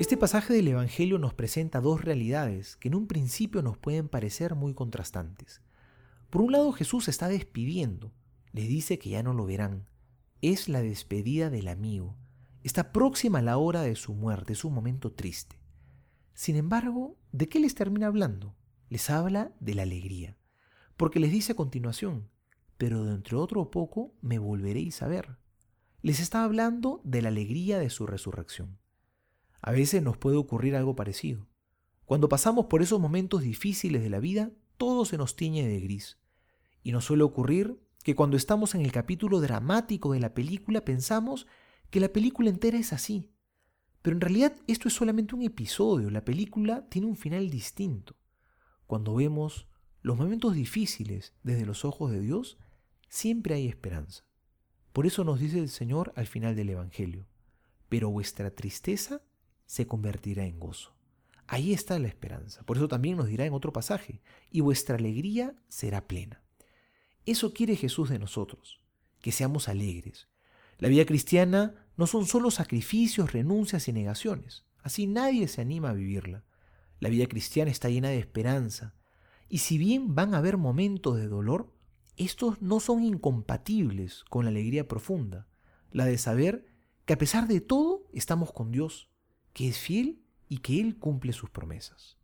Este pasaje del Evangelio nos presenta dos realidades que en un principio nos pueden parecer muy contrastantes. Por un lado, Jesús se está despidiendo, les dice que ya no lo verán. Es la despedida del amigo. Está próxima la hora de su muerte, es un momento triste. Sin embargo, ¿de qué les termina hablando? Les habla de la alegría, porque les dice a continuación, pero dentro de otro poco me volveréis a ver. Les está hablando de la alegría de su resurrección. A veces nos puede ocurrir algo parecido. Cuando pasamos por esos momentos difíciles de la vida, todo se nos tiñe de gris. Y nos suele ocurrir que cuando estamos en el capítulo dramático de la película pensamos que la película entera es así. Pero en realidad esto es solamente un episodio, la película tiene un final distinto. Cuando vemos los momentos difíciles desde los ojos de Dios, siempre hay esperanza. Por eso nos dice el Señor al final del Evangelio, pero vuestra tristeza se convertirá en gozo. Ahí está la esperanza. Por eso también nos dirá en otro pasaje, y vuestra alegría será plena. Eso quiere Jesús de nosotros, que seamos alegres. La vida cristiana no son solo sacrificios, renuncias y negaciones. Así nadie se anima a vivirla. La vida cristiana está llena de esperanza. Y si bien van a haber momentos de dolor, estos no son incompatibles con la alegría profunda, la de saber que a pesar de todo estamos con Dios, que es fiel y que Él cumple sus promesas.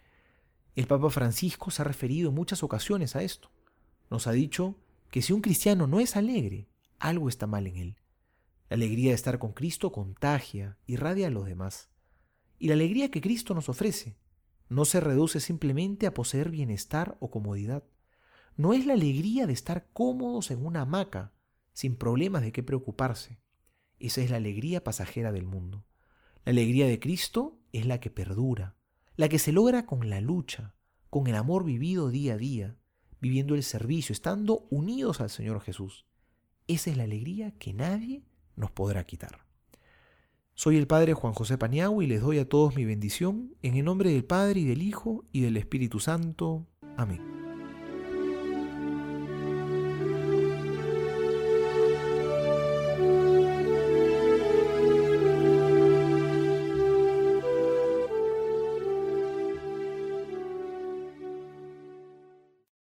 El Papa Francisco se ha referido en muchas ocasiones a esto. Nos ha dicho que si un cristiano no es alegre, algo está mal en él. La alegría de estar con Cristo contagia, irradia a los demás. Y la alegría que Cristo nos ofrece no se reduce simplemente a poseer bienestar o comodidad. No es la alegría de estar cómodos en una hamaca, sin problemas de qué preocuparse. Esa es la alegría pasajera del mundo. La alegría de Cristo es la que perdura, la que se logra con la lucha, con el amor vivido día a día, viviendo el servicio, estando unidos al Señor Jesús. Esa es la alegría que nadie nos podrá quitar. Soy el Padre Juan José Paniagua y les doy a todos mi bendición en el nombre del Padre y del Hijo y del Espíritu Santo. Amén.